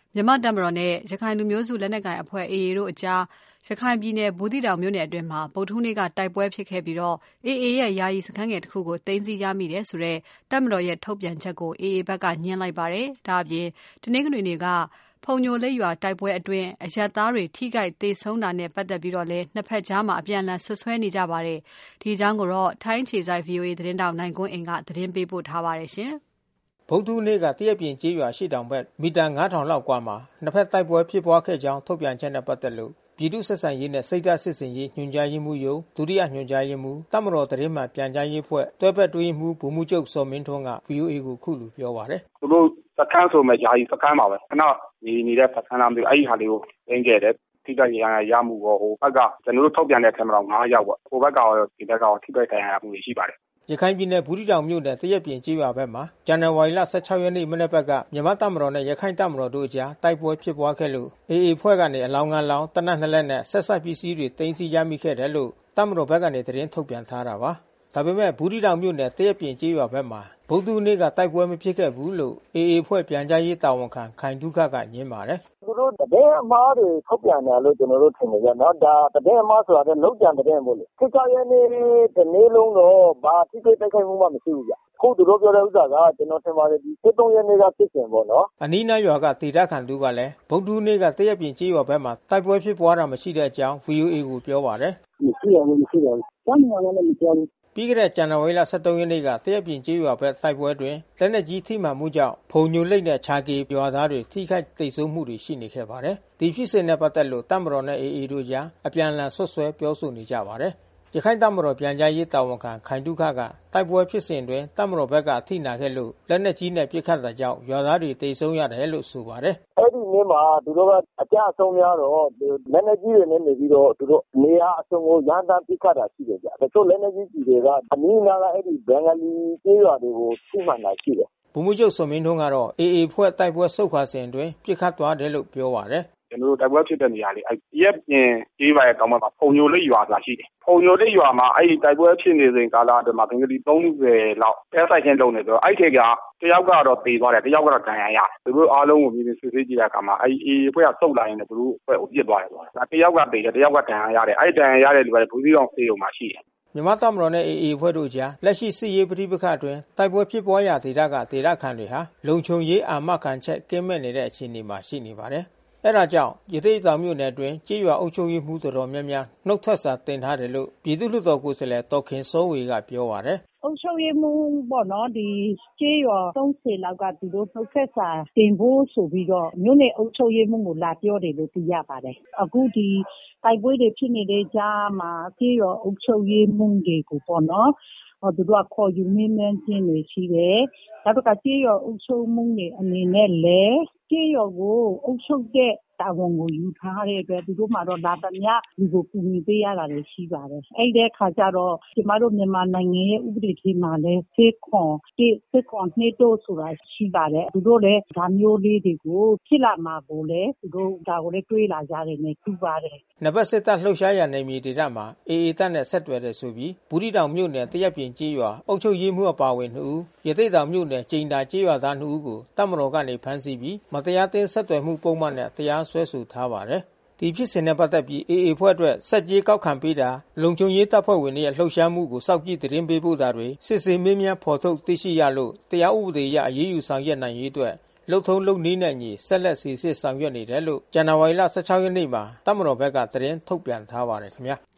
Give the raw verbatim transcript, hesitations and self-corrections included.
မြန်မာ့တပ်မတော်နဲ့ရခိုင်လူမျိုးစုလက်နက်ကိုင်အဖွဲ့ A A တို့အကြားရခိုင်ပြည်နယ်ဘူးသီးတောင်မြို့နယ်အတွင်းမှာဗုဒ္ဓဟူးနေ့ကတိုက်ပွဲဖြစ်ခဲ့ပြီးတော့ A A ရဲ့ယာယီစခန်းငယ်တစ်ခုကိုသိမ်းဆည်းရမိတယ်ဆိုတဲ့တပ်မတော်ရဲ့ထုတ်ပြန်ချက်ကို A A ဘက်ကညှင်းလိုက်ပါတယ်။ဒါအပြင်တနင်္ဂနွေနေ့ကဖုန်ညိုလိပ်ရွာတိုက်ပွဲအတွင်းအရပ်သားတွေထိခိုက်သေဆုံးတာနဲ့ပတ်သက်ပြီးတော့လည်းနှစ်ဖက်ကြားမှာအပြန်အလှန်ဆွဆွဲနေကြပါတယ်။ဒီအကြောင်းကိုတော့ထိုင်းခြေစိုက် V O A သတင်းတောက်နိုင်ကွန်းအင်ကသတင်းပေးပို့ထားပါတယ်ရှင်။ဗုဒ္ဓဟူးနေ့ကတရက်ပြင်ကျေးရွာရှေ့တောင်ဘက်မီတာငါးထောင်လောက်ကွာမှာနှစ်ဖက်တိုက်ပွဲဖြစ်ပွားခဲ့ကြောင်းထုတ်ပြန်ချက်နဲ့ပတ်သက်လို့ပြည်သူ့ဆက်ဆံရေးနဲ့စိတ်ဓာတ်စစ်စင်ရေးညွှန်ကြားရေးမှူးရုံးဒုတိယညွှန်ကြားရေးမှူးတပ်မတော်သတင်းမှန်ပြန်ကြားရေးဖွဲ့တွဲဘက်တွဲမှူးဗိုလ်မှူးချုပ်စောမင်းထွန်းက V O A ကိုခုလိုပြောပါတယ်သူတို့စခန်းဆိုမဲ့ယာယီစခန်းပါပဲခဏနေနေတဲ့စခန်းလားမသိဘူးအဲ့ဒီဟာလေးကိုသိမ်းခဲ့တယ်ထိခိုက်ရရမှုကိုဟိုဘက်ကကျွန်တော်တို့ထုတ်ပြန်တဲ့ထဲမှာတော့ငါးယောက်ပေါ့ဟိုဘက်ကရောဒီဘက်ကရောထိခိုက်ဒဏ်ရာမှုရှိပါတယ်ရခိုင်ပြည်နယ်ဘူးသီးတောင်မြို့နယ်တရက်ပြင်ကျေးရွာဘက်မှာဇန်နဝါရီလ ၁၆ ရက်နေ့မနေ့ဘက်ကမြန်မာတပ်မတော်နဲ့ရခိုင်တပ်မတော်တို့အကြားတိုက်ပွဲဖြစ်ပွားခဲ့လို့ A A ဖွဲ့ကနေအလောင်းငါးလောင်းတနက်နှစ်လက်နဲ့ဆက်ဆက်ပစ္စည်းတွေတင်စီရမိခဲ့တယ်လို့တပ်မတော်ဘက်ကနေသတင်းထုတ်ပြန်ထားတာပါဒါပေမဲ့ဘူးသီးတောင်မြို့နယ်တရက်ပြင်ကျေးရွာဘက်မှာဗုဒ္ဓဟူးနေ့ကတိုက်ပွဲမဖြစ်ခဲ့ဘူးလို့ A A ဖွဲ့ပြန်ကြားရေးတာဝန်ခံခိုင်ဒုက္ခကညင်းပါတယ်သူတို့တကယ်အမားတွေထုတ်ပြန်တယ်လို့ကျွန်တော်တို့ထင်နေကြနော်ဒါတကယ်အမားဆိုတာလည်းလုံးကြံတဲ့ပို့လေ၁၆ရက်နေ့ဒီနေ့လုံးတော့ဘာထိတွေ့တိုက်ခိုက်မှုမှမရှိဘူးဗျခုသူတို့ပြောတဲ့ဥစ္စာကကျွန်တော်ထင်ပါတယ်ဒီ၁၃ရက်နေ့ကဖြစ်စဉ်ပေါ့နော်အနီးနားရွာကဒေသခံတူကလည်းဗုဒ္ဓဟူးနေ့ကတရက်ပြင်ကျေးရွာဘက်မှာတိုက်ပွဲဖြစ်ပွားတာမရှိတဲ့အကြောင်း V O A ကိုပြောပါတယ်မရှိရဘူးမရှိရဘူးတမ်းနေရတယ်လည်းမပြောဘူးပြီးခဲ့တဲ့ဇန်နဝါရီလ ၁၃ ရက်နေ့ကတရက်ပြင်ကျေးရွာဘက်တိုက်ပွဲတွင်လက်နက်ကြီးထိမှန်မှုကြောင့်ဖုန်ညိုလိပ်နဲ့ခြာကေရွာသားတွေထိခိုက်ဒေဆုံးမှုတွေရှိနေခဲ့ပါတယ်။ဒီဖြစ်စဉ်နဲ့ပတ်သက်လို့တပ်မတော်နဲ့ A A တို့ကြားအပြန်အလှန်ဆွဆွဲပြောဆိုနေကြပါတယ်။ရခိုင်တပ်မတော်ပြန်ကြားရေးတာဝန်ခံခိုင်ဒုက္ခကတိုက်ပွဲဖြစ်စဉ်တွင်တပ်မတော်ဘက်ကအထိနာခဲ့လို့လက်နက်ကြီးနဲ့ပစ်ခတ်တာကြောင့်ရွာသားတွေဒေဆုံးရတယ်လို့ဆိုပါတယ်။အဲ့ဒီနေ့မှာသူတို့ကအကြအဆုံးများတော့လက်နက်ကြီးတွေနဲ့နေပြီးတော့သူတို့နေရာအဆုံးကိုရန်တမ်းပစ်ခတ်တာရှိတယ်ကြ။တချို့လက်နက်ကြီးတွေကအနည်းနာကအဲ့ဒီဘင်္ဂလီကျေးရွာတွေကိုထိမှန်တာရှိတယ်။ဗိုလ်မှူးချုပ်စောမင်းထွန်းကတော့ A A ဖွဲ့တိုက်ပွဲဆုတ်ခွာစဉ်တွင်ပစ်ခတ်သွားတယ်လို့ပြောပါတယ်။ကျွန်တော်တို့တိုက်ပွဲဖြစ်တဲ့နေရာလေးအဲ့ရက်ပြင်ကြေးပါရဲ့တောင်ဘက်မှာဖုန်ညိုလိပ်ရွာဆိုတာရှိတယ်။ဖုန်ညိုလိပ်ရွာမှာအဲ့ဒီတိုက်ပွဲဖြစ်နေစဉ်ကာလအတွင်းမှာဘင်္ဂလီသုံးဆယ်လောက်တဲဆိုင်ချင်းလုံးနေဆိုတော့အဲ့ထက်ကတယောက်ကတော့တေသွားတယ်တယောက်ကတော့ဒဏ်ရာရတယ်။သူတို့အားလုံးကိုမြင်မြင်ဆွေးဆွေးကြည့်တဲ့အခါမှာအဲ့ဒီ A A အဖွဲ့ကစုတ်လာရင်လည်းသူတို့အဖွဲ့ကိုပြစ်သွားတယ်ပေါ့။ဒါတယောက်ကတေတယ်တယောက်ကဒဏ်ရာရတယ်။အဲ့ဒီဒဏ်ရာရတဲ့လူကလည်းဘူးသီးတောင်ဆေးရုံမှာရှိတယ်။မြန်မာတပ်မတော်နဲ့ A A အဖွဲ့တို့ကြားလက်ရှိစစ်ရေးပဋိပက္ခအတွင်းတိုက်ပွဲဖြစ်ပွားရာဒေသကဒေသခံတွေဟာလုံခြုံရေးအာမခံချက်ကင်းမဲ့နေတဲ့အခြေအနေမှာရှိနေပါတယ်။အဲဒါကြောင့်ရသေ့တောင်မြို့နယ်အတွင်းကြေးရွာအုပ်ချုပ်ရေးမှူးတော်တော်များများနှုတ်ထွက်စာတင်ထားတယ်လို့ပြည်သူ့လွှတ်တော်ကိုယ်စားလှယ်တော်ခင်စောဝေကပြောပါတယ်အုပ်ချုပ်ရေးမှူးပေါ့နော်ဒီကြေးရွာသုံးဆယ်လောက်ကသူတို့နှုတ်ဆက်စာတင်ဖို့ဆိုပြီးတော့မြို့နယ်အုပ်ချုပ်ရေးမှူးကိုလာပြောတယ်လို့သိရပါတယ်အခုဒီတိုက်ပွဲတွေဖြစ်နေတဲ့ကြားမှာကြေးရွာအုပ်ချုပ်ရေးမှူးတွေကိုပေါ့နော်ဟောသူတို့ကခေါ်ယူမင်းမင်းချင်းတွေရှိတယ်နောက်တစ်ခါကြေးရွာအုပ်ချုပ်မှုတွေအနေနဲ့လည်းကြေးရွာကိုအုပ်ချုပ်တဲ့တာဝန်ကိုယူထားတဲ့အတွက်သူတို့မှတော့လာသမျှဒီကိုကူညီပေးရတာတွေရှိပါတယ်အဲ့ဒီအခါကျတော့ကျမတို့မြန်မာနိုင်ငံရဲ့ဥပဒေထဲမှာလည်းစေခွန်တိစေခွန်နှိတို့ဆိုတာရှိပါတယ်သူတို့လည်းဒါမျိုးလေးတွေကိုဖြစ်လာမှာကိုလည်းသူတို့ဒါကိုလည်းတွေးလာကြတယ်နဲ့သူပါတယ်နဘစစ်တပ်လှုပ်ရှားရနယ်မြေဒေသမှာ A A တပ်နဲ့ဆက်သွယ်တဲ့ဆိုပြီးဘူးသီးတောင်မြို့နယ်တရက်ပြင်ကျေးရွာအုပ်ချုပ်ရေးမှူးအပါအဝင်နှစ်ဦးရသေ့တောင်မြို့နယ်ကျိန်တာကျေးရွာသားနှစ်ဦးကိုတပ်မတော်ကနေဖမ်းဆီးပြီးမတရားသင်းဆက်သွယ်မှုပုံမှန်နဲ့တရားစွဲဆိုထားပါတယ်။ဒီဖြစ်စဉ်နဲ့ပတ်သက်ပြီး A A ဖွဲ့အတွက်စက်ကြီးကောက်ခံပေးတာလုံခြုံရေးတပ်ဖွဲ့ဝင်တွေရဲ့လှုပ်ရှားမှုကိုစောင့်ကြည့်သတင်းပေးပို့တာတွေစစ်ဆေးမင်းများဖော်ထုတ်သိရှိရလို့တရားဥပဒေအရအရေးယူဆောင်ရွက်နိုင်ရေးအတွက်လှုပ်ထုံးလုပ်နည်းနဲ့ညီဆက်လက်စီစစ်ဆောင်ရွက်နေတယ်လို့ဇန်နဝါရီလ ၁၆ ရက်နေ့မှာတပ်မတော်ဘက်ကသတင်းထုတ်ပြန်ထားပါတယ်ခင်ဗျာ